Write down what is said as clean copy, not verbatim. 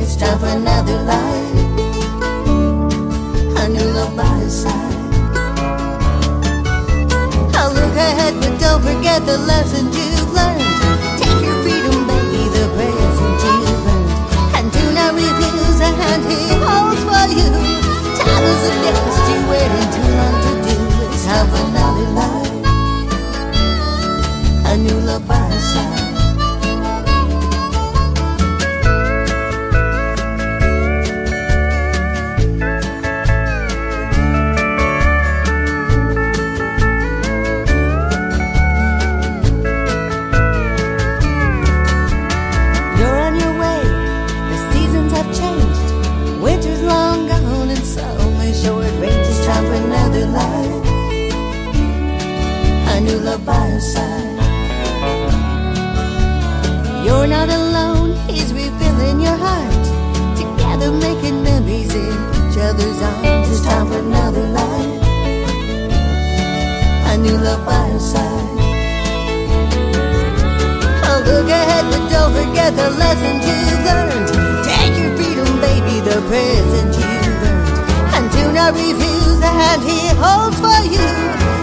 it's time for another life. A new love by your side. I'll look ahead, but don't forget the lessons you've learned. Take your freedom, baby, the present you've earned. And do not refuse the hand he holds for you. Time is a guest you waiting too long to do. It's time for another life. A new love by your side. Winter's long gone and summer's short range. It's time for another life. A new love by your side. You're not alone, he's refilling your heart. Together making memories in each other's arms. It's time for another life. A new love by your side. Oh, look ahead, but don't forget the lessons you've learned. Take your freedom, baby, the present you've earned. And do not refuse the hand he holds for you.